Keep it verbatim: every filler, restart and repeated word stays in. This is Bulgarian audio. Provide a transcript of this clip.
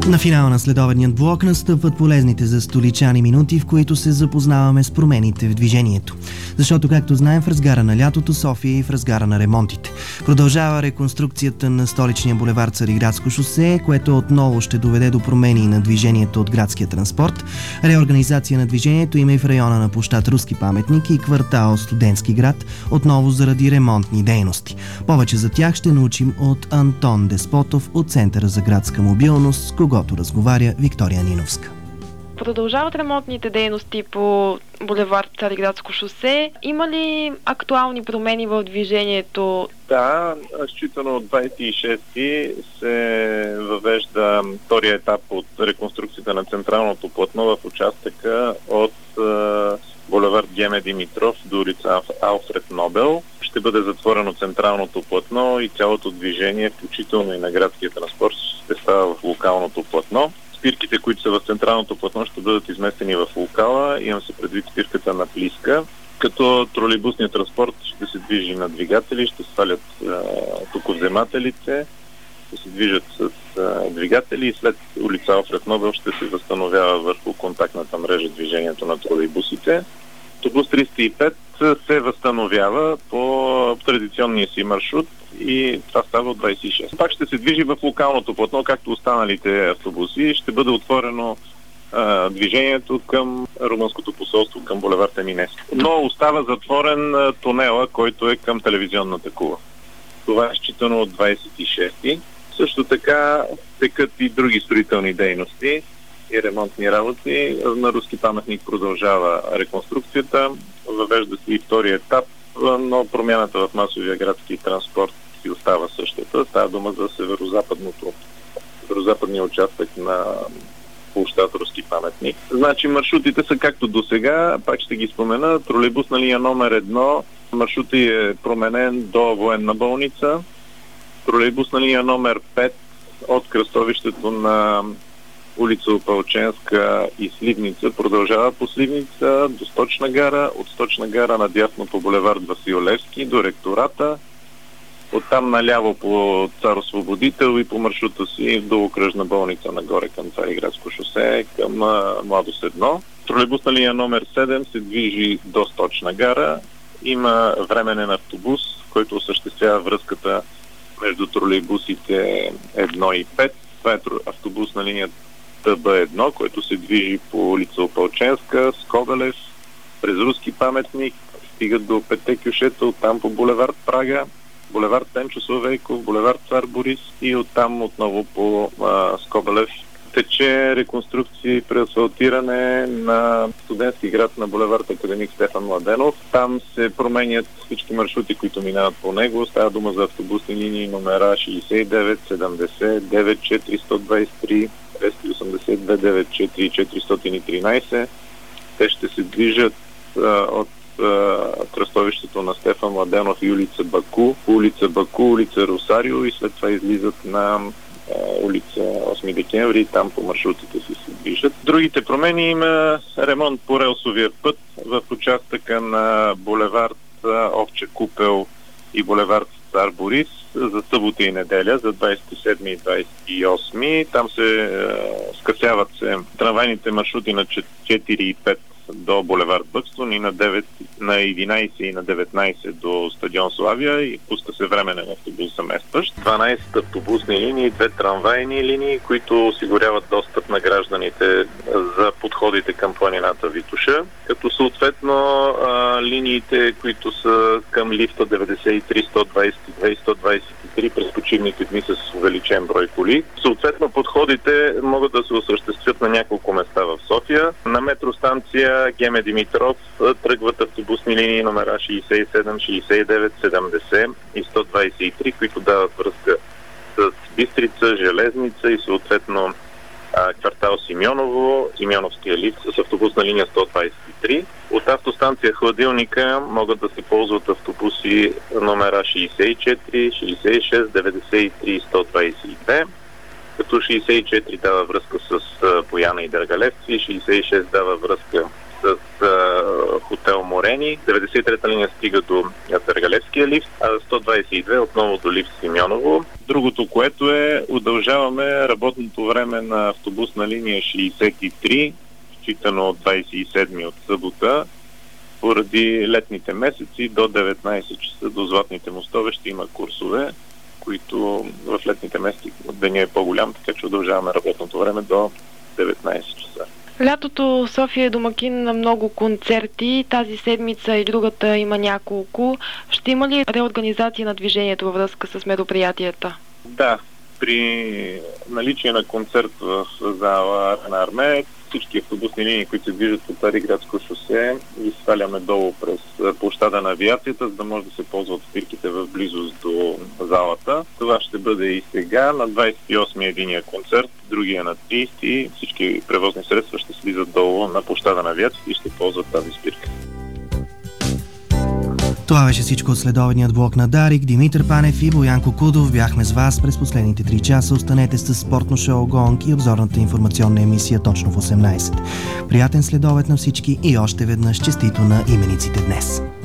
На финала на следобедният блок настъпват полезните за столичани минути, в които се запознаваме с промените в движението. Защото, както знаем, в разгара на лятото София и в разгара на ремонтите. Продължава реконструкцията на столичния булевард Цариградско шосе, което отново ще доведе до промени на движението от градския транспорт. Реорганизация на движението има и в района на площад Руски паметник и квартал Студентски град, отново заради ремонтни дейности. Повече за тях ще научим от Антон Деспотов от Центъра за градска мобилност, с когото разговаря Виктория Ниновска. Продължават ремонтните дейности по булевард Цариградско шосе. Има ли актуални промени в движението? Да, считано от двадесет и шести се въвежда втория етап от реконструкцията на централното платно в участъка от е, булевард Геме Димитров до улица Алфред Нобел. Ще бъде затворено централното платно и цялото движение, включително и на градския транспорт, ще става в локалното платно. Спирките, които са в централното платно, ще бъдат изместени в локала. Имам се предвид спирката на Плиска, като тролейбусният транспорт ще се движи на двигатели, ще свалят токовземателите, ще се движат с а, двигатели и след улица Алфред Нобел ще се възстановява върху контактната мрежа движението на тролейбусите. Автобус триста и пет се възстановява по традиционния си маршрут и това става от двадесет и шест. Пак ще се движи в локалното платно, както останалите автобуси. Ще бъде отворено а, движението към румънското посолство, към булевард Еминеско. Но остава затворен а, тунела, който е към телевизионната кула. Това е считано от двадесет и шести. Също така текат и други строителни дейности и ремонтни работи. На Руски паметник продължава реконструкцията. Въвежда се и втори етап, но промяната в масовия градски транспорт си остава същата. Става дума за северо-западното, северо-западния участък на площад Руски паметник. Значи маршрутите са както до сега, пак ще ги спомена. Тролейбусна линия номер едно, маршрутът е променен до Военна болница. Тролейбусна линия номер пет от кръстовището на улица Опалченска и Сливница продължава по Сливница до Сточна гара, от Сточна гара надясно по булевард Васил Левски до ректората, оттам наляво по Цар Освободител и по маршрута си до окръжна болница нагоре към Цариградско шосе, към Младост едно. Тролейбусна линия номер седем се движи до Сточна гара. Има временен автобус, който осъществява връзката между тролейбусите едно и пет. Това е автобус на линия Т Б едно, който се движи по улица Опалченска, Скобелев, през Руски паметник, стигат до Петте кюшета, оттам по булевард Прага, булевард Темчо Славейков, булевард Цар Борис и оттам отново по а, Скобелев. Тече реконструкция и преасфалтиране на Студентски град на булевард Академик Стефан Младенов. Там се променят всички маршрути, които минават по него. Става дума за автобусни линии номера шейсет и девет, седемдесет, девет, четиристотин двадесет и три, двеста и осемдесет и две, деветдесет и четири, четиристотин и тринадесет. Те ще се движат а, от а, кръстовището на Стефан Младенов и улица Баку, улица Баку, улица Росарио и след това излизат на улица осми декември и там по маршрутите си се движат. Другите промени има ремонт по релсовия път в участъка на булевард Овче Купел и булевард Цар Борис за събота и неделя, за двадесет и седми и двадесет и осми. Там се е, скъсяват се трамвайните маршрути на четири и пет до булевард Бъкстон и на, девет, на единадесет и на деветнадесет до стадион Славия и пуска се временен автобус заместващ. дванадесет автобусни линии, две трамвайни линии, които осигуряват достъп на гражданите за подходите към планината Витоша, като съответно а, линиите, които са към лифта деветдесет и три, сто двадесет и две и сто двадесет и три през почивните дни с увеличен брой коли. Съответно подходите могат да се осъществят на няколко места в София. На метростанция Геме Димитров тръгват автобусни линии номера шейсет и седем, шейсет и девет, седемдесет и сто двадесет и три, които дават връзка с Бистрица, Железница и съответно а, квартал Симеоново, Симеоновския лифт с автобусна линия сто двадесет и три. От автостанция Хладилника могат да се ползват автобуси номера шейсет и четири, шейсет и шест, деветдесет и три и сто двадесет и две. Като шейсет и четири дава връзка с Бояна и Дъргалевци, шейсет и шест дава връзка с а, хотел Морени, деветдесет и трета линия стига до Търгалевския лифт, а сто двадесет и две отново до лифт Симеоново. Другото, което е, удължаваме работното време на автобусна линия шейсет и три, считано от двадесет и седми от събота, поради летните месеци до деветнадесет часа до Златните мостове ще има курсове, които в летните месеци деня е по-голям, така че удължаваме работното време до деветнадесет часа. Лятото София е домакин на много концерти. Тази седмица и другата има няколко. Ще има ли реорганизация на движението във връзка с мероприятията? Да, при наличие на концерт в зала Арена Армеец, всички автобусни линии, които се движат по Цариградско шосе, ги сваляме долу през площада на авиацията, за да може да се ползват спирките в близост до залата. Това ще бъде и сега. На двадесет и осми единия концерт, другия на тридесети. Всички превозни средства ще слизат долу на площада на авиацията и ще ползват тази спирка. Това беше всичко от следобедният блок на Дарик. Димитър Панев и Боян Кудов бяхме с вас през последните три часа. Останете с спортно шоу Гонг и обзорната информационна емисия точно в осемнадесет. Приятен следобед на всички и още веднъж честито на имениците днес.